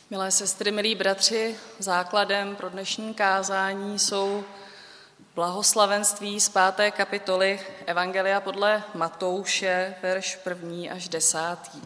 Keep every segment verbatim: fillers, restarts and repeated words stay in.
Milé sestry, milí bratři, základem pro dnešní kázání jsou blahoslavenství z páté kapitoly Evangelia podle Matouše, verš první až desátý.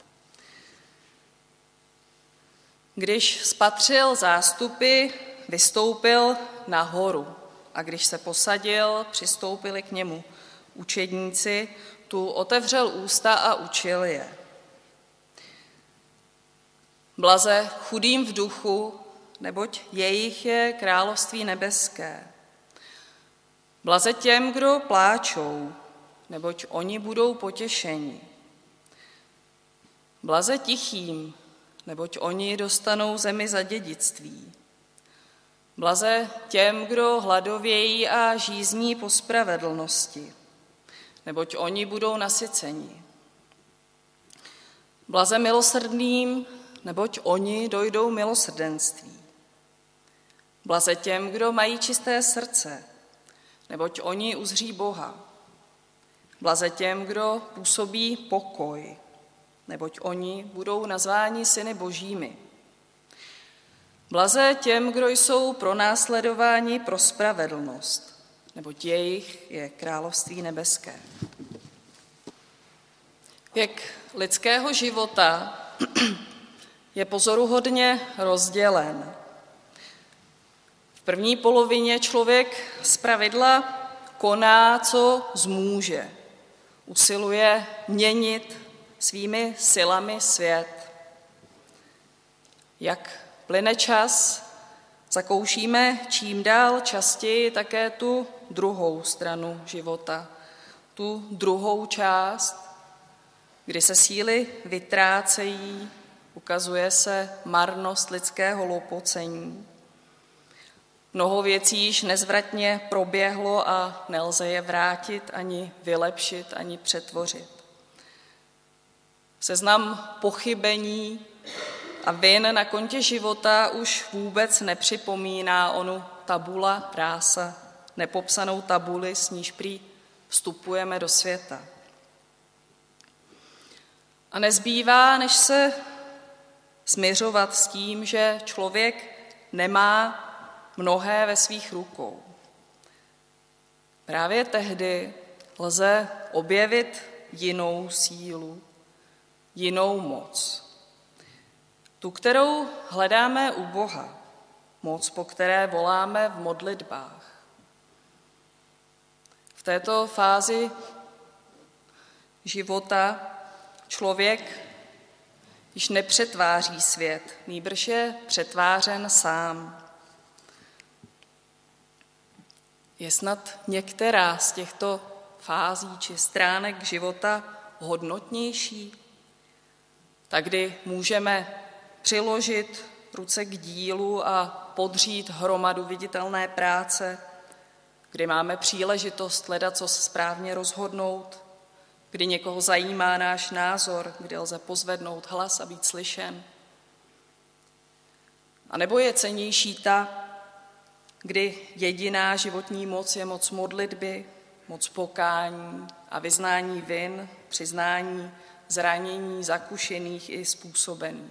Když spatřil zástupy, vystoupil na horu a když se posadil, přistoupili k němu učedníci, tu otevřel ústa a učil je. Blaze chudým v duchu, neboť jejich je království nebeské. Blaze těm, kdo pláčou, neboť oni budou potěšeni. Blaze tichým, neboť oni dostanou zemi za dědictví. Blaze těm, kdo hladovějí a žízní po spravedlnosti, neboť oni budou nasyceni. Blaze milosrdným, neboť oni dojdou milosrdenství. Blaze těm, kdo mají čisté srdce, neboť oni uzří Boha. Blaze těm, kdo působí pokoj, neboť oni budou nazváni syny božími. Blaze těm, kdo jsou pronásledováni pro spravedlnost, neboť jejich je království nebeské. Věk lidského života je pozoruhodně rozdělen. V první polovině člověk zpravidla koná, co zmůže. Usiluje měnit svými silami svět. Jak plyne čas, zakoušíme čím dál častěji také tu druhou stranu života, tu druhou část, kdy se síly vytrácejí, ukazuje se marnost lidského lopocení. Mnoho věcí již nezvratně proběhlo a nelze je vrátit, ani vylepšit, ani přetvořit. Seznam pochybení a vin na kontě života už vůbec nepřipomíná onu tabula rása, nepopsanou tabuli, s níž prý vstupujeme do světa. A nezbývá, než se smiřovat s tím, že člověk nemá mnohé ve svých rukou. Právě tehdy lze objevit jinou sílu, jinou moc. Tu, kterou hledáme u Boha, moc, po které voláme v modlitbách. V této fázi života člověk již nepřetváří svět, nýbrž je přetvářen sám. Je snad některá z těchto fází či stránek života hodnotnější? Tak kdy můžeme přiložit ruce k dílu a podřít hromadu viditelné práce, kdy máme příležitost ledacos správně rozhodnout, kdy někoho zajímá náš názor, kdy lze pozvednout hlas a být slyšen. A nebo je cennější ta, kdy jediná životní moc je moc modlitby, moc pokání a vyznání vin, přiznání zranění zakušených i způsobených.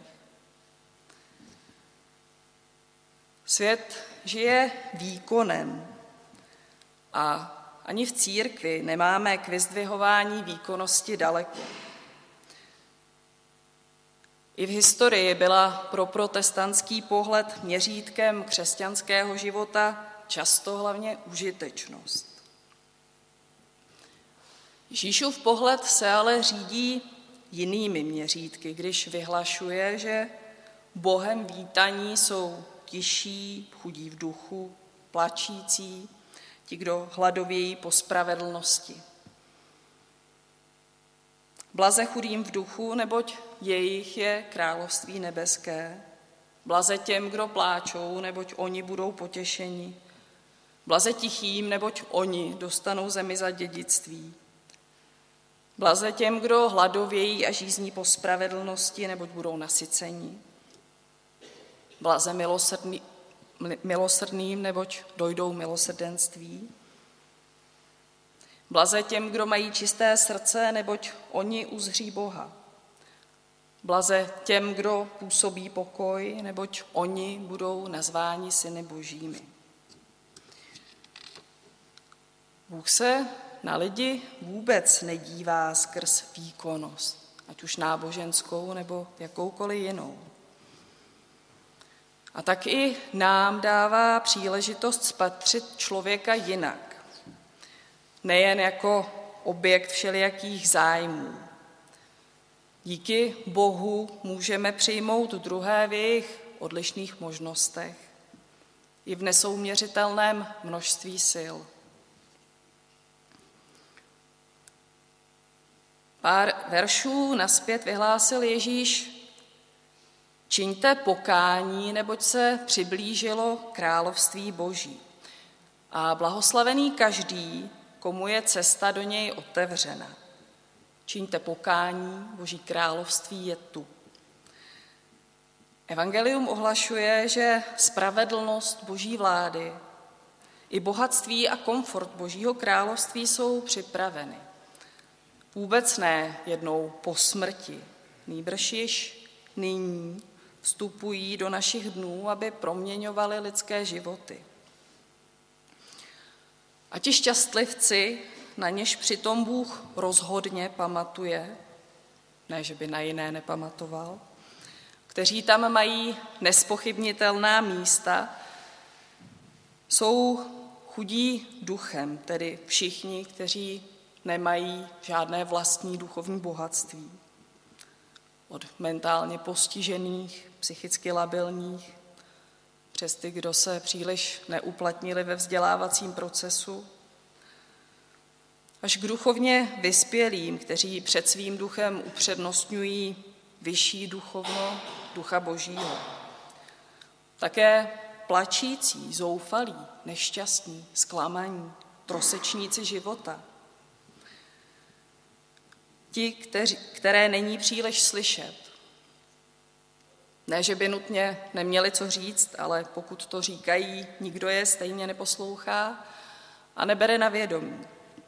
Svět žije výkonem a ani v církvi nemáme k vyzdvihování výkonnosti daleko. I v historii byla pro protestantský pohled měřítkem křesťanského života často hlavně užitečnost. Ježíšův pohled se ale řídí jinými měřítky, když vyhlašuje, že Bohem vítaní jsou tiší, chudí v duchu, plačící, ti, kdo hladovějí po spravedlnosti. Blaze chudým v duchu, neboť jejich je království nebeské. Blaze těm, kdo pláčou, neboť oni budou potěšeni. Blaze tichým, neboť oni dostanou zemi za dědictví. Blaze těm, kdo hladovějí a žízní po spravedlnosti, neboť budou nasyceni. Blaze milosrdný, milosrdným, neboť dojdou milosrdenství. Blaze těm, kdo mají čisté srdce, neboť oni uzří Boha. Blaze těm, kdo působí pokoj, neboť oni budou nazváni syny božími. Bůh se na lidi vůbec nedívá skrz výkonnost, ať už náboženskou nebo jakoukoliv jinou. A tak i nám dává příležitost spatřit člověka jinak, nejen jako objekt všelijakých zájmů. Díky Bohu můžeme přijmout druhé v jejich odlišných možnostech i v nesouměřitelném množství sil. Pár veršů nazpět vyhlásil Ježíš: čiňte pokání, neboť se přiblížilo království Boží. A blahoslavený každý, komu je cesta do něj otevřena. Čiňte pokání, Boží království je tu. Evangelium ohlašuje, že spravedlnost Boží vlády i bohatství a komfort Božího království jsou připraveny. Vůbec ne jednou po smrti, nýbrž již nyní vstupují do našich dnů, aby proměňovali lidské životy. A ti šťastlivci, na něž přitom Bůh rozhodně pamatuje, ne, že by na jiné nepamatoval, kteří tam mají nespochybnitelná místa, jsou chudí duchem, tedy všichni, kteří nemají žádné vlastní duchovní bohatství. Od mentálně postižených, psychicky labilních, přes ty, kdo se příliš neuplatnili ve vzdělávacím procesu, až k duchovně vyspělým, kteří před svým duchem upřednostňují vyšší duchovno, ducha Božího. Také plačící, zoufalí, nešťastní, zklamaní, trosečníci života. Ti, kteři, které není příliš slyšet. Ne, že by nutně neměli co říct, ale pokud to říkají, nikdo je stejně neposlouchá a nebere na vědomí.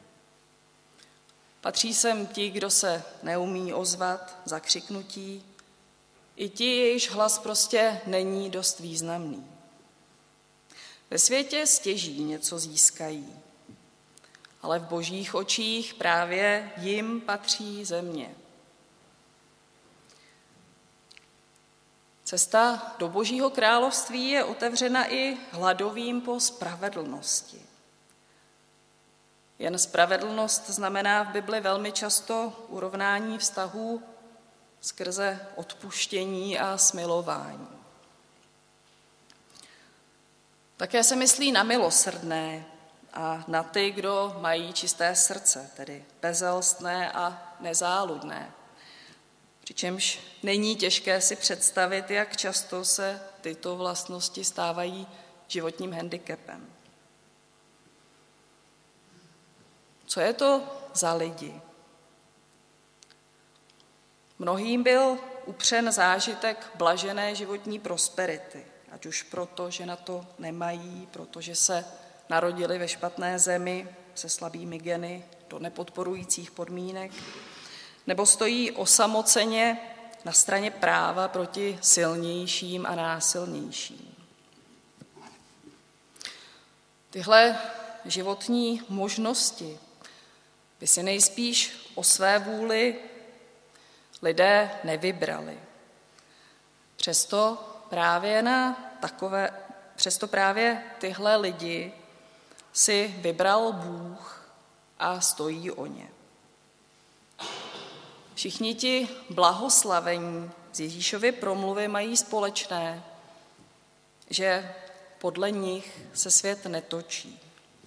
Patří sem ti, kdo se neumí ozvat, zakřiknutí, i ti, jejichž hlas prostě není dost významný. Ve světě stěží něco získají, ale v Božích očích právě jim patří země. Cesta do Božího království je otevřena i hladovým po spravedlnosti. Jen spravedlnost znamená v Bibli velmi často urovnání vztahů skrze odpuštění a smilování. Také se myslí na milosrdné a na ty, kdo mají čisté srdce, tedy bezelstné a nezáludné. Přičemž není těžké si představit, jak často se tyto vlastnosti stávají životním handicapem. Co je to za lidi? Mnohým byl upřen zážitek blažené životní prosperity, ať už proto, že na to nemají, protože se narodili ve špatné zemi se slabými geny do nepodporujících podmínek, nebo stojí osamoceně na straně práva proti silnějším a násilnějším. Tyhle životní možnosti by si nejspíš o své vůli lidé nevybrali. Přesto právě na takové, přesto právě tyhle lidi si vybral Bůh a stojí o ně. Všichni ti blahoslavení z Ježíšovy promluvy mají společné, že podle nich se svět netočí.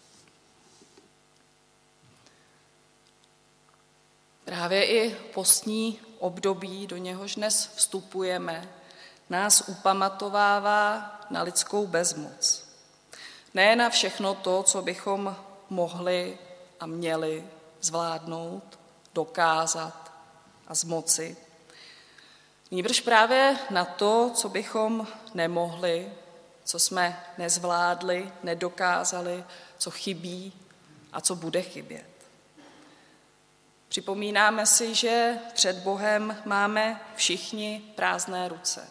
Právě i postní období, do něhož dnes vstupujeme, nás upamatovává na lidskou bezmoc. Ne na všechno to, co bychom mohli a měli zvládnout, dokázat a zmoci. Nýbrž právě na to, co bychom nemohli, co jsme nezvládli, nedokázali, co chybí a co bude chybět. Připomínáme si, že před Bohem máme všichni prázdné ruce.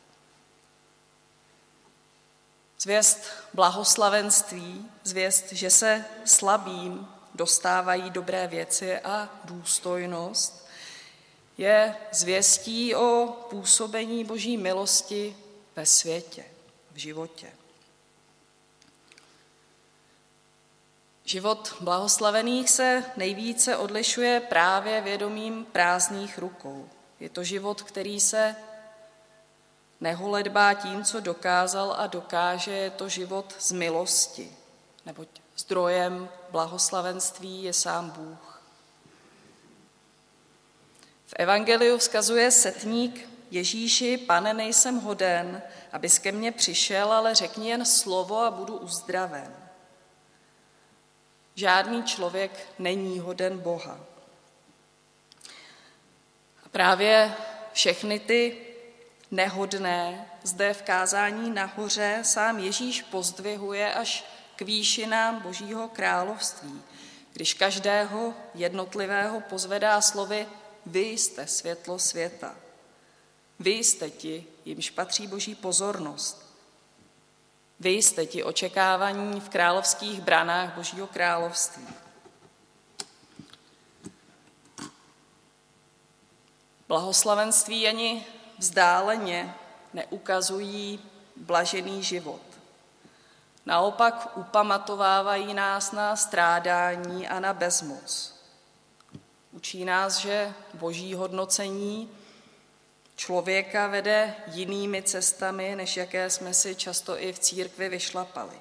Zvěst blahoslavenství, zvěst, že se slabým dostávají dobré věci a důstojnost, je zvěstí o působení Boží milosti ve světě, v životě. Život blahoslavených se nejvíce odlišuje právě vědomím prázdných rukou. Je to život, který se neholedbá tím, co dokázal a dokáže, je to život z milosti, neboť zdrojem blahoslavenství je sám Bůh. V evangeliu vzkazuje setník Ježíši: Pane, nejsem hoden, abys ke mně přišel, ale řekni jen slovo a budu uzdraven. Žádný člověk není hoden Boha. A právě všechny ty nehodné zde v kázání nahoře sám Ježíš pozdvihuje až k výšinám Božího království, když každého jednotlivého pozvedá slovy: vy jste světlo světa. Vy jste ti, jimž patří Boží pozornost. Vy jste ti očekávaní v královských branách Božího království. Blahoslavenství ani vzdáleně neukazují blažený život. Naopak upamatovávají nás na strádání a na bezmoc. Učí nás, že Boží hodnocení člověka vede jinými cestami, než jaké jsme si často i v církvi vyšlapali.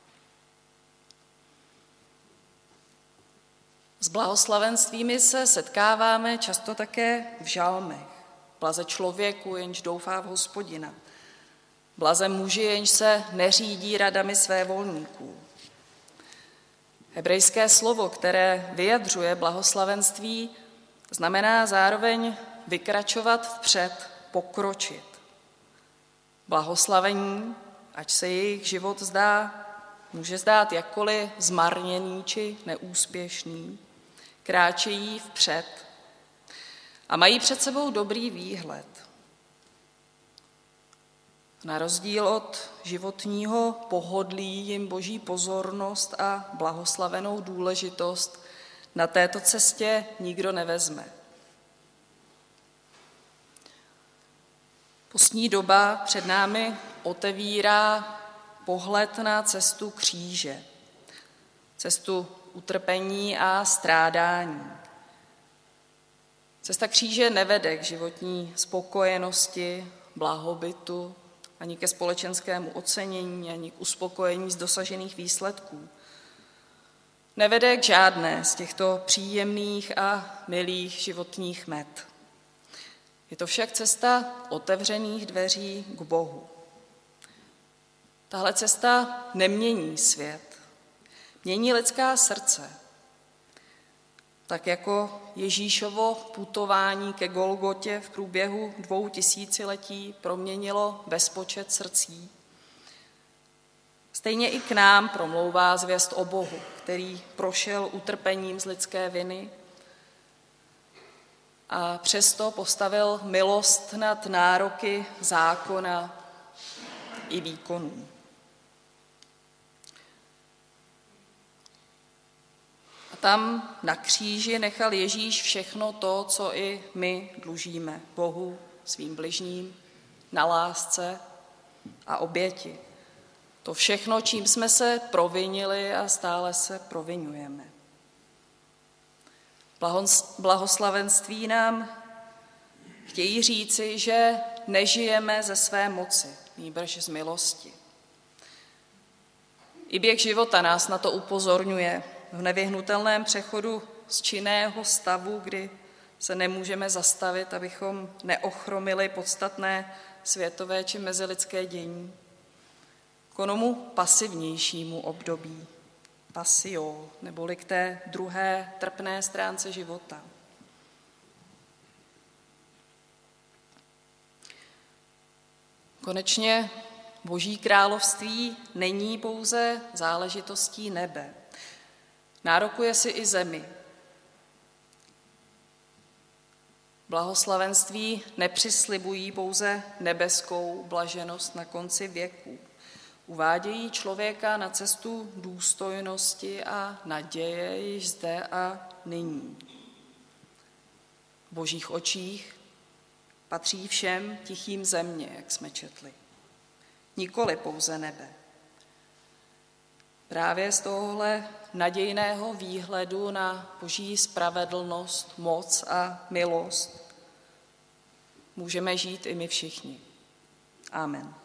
S blahoslavenstvími se setkáváme často také v žalmech. Blaze člověku, jenž doufá v Hospodina. Blaze muži, jenž se neřídí radami svévolníků. Hebrejské slovo, které vyjadřuje blahoslavenství, znamená zároveň vykračovat vpřed, pokročit. Blahoslavení, ať se jejich život zdá, může zdát jakkoliv zmarněný či neúspěšný, kráčejí vpřed a mají před sebou dobrý výhled. Na rozdíl od životního pohodlí jim Boží pozornost a blahoslavenou důležitost na této cestě nikdo nevezme. Postní doba před námi otevírá pohled na cestu kříže, cestu utrpení a strádání. Cesta kříže nevede k životní spokojenosti, blahobytu, ani ke společenskému ocenění, ani k uspokojení z dosažených výsledků. Nevede k žádné z těchto příjemných a milých životních met. Je to však cesta otevřených dveří k Bohu. Tahle cesta nemění svět, mění lidská srdce. Tak jako Ježíšovo putování ke Golgotě v průběhu dvou tisíciletí proměnilo bezpočet srdcí. Stejně i k nám promlouvá zvěst o Bohu, který prošel utrpením z lidské viny a přesto postavil milost nad nároky zákona i výkonů. A tam na kříži nechal Ježíš všechno to, co i my dlužíme Bohu, svým bližním, na lásce a oběti. To všechno, čím jsme se provinili a stále se provinujeme. Blahoslavenství nám chtějí říci, že nežijeme ze své moci, nýbrž z milosti. I běh života nás na to upozorňuje v nevyhnutelném přechodu z činného stavu, kdy se nemůžeme zastavit, abychom neochromili podstatné světové či mezilidské dění, k onomu pasivnějšímu období, pasio, neboli k té druhé trpné stránce života. Konečně Boží království není pouze záležitostí nebe. Nárokuje si i zemi. Blahoslavenství nepřislibují pouze nebeskou blaženost na konci věků. Uvádějí člověka na cestu důstojnosti a naděje již zde a nyní. V Božích očích patří všem tichým země, jak jsme četli. Nikoli pouze nebe. Právě z tohohle nadějného výhledu na Boží spravedlnost, moc a milost můžeme žít i my všichni. Amen.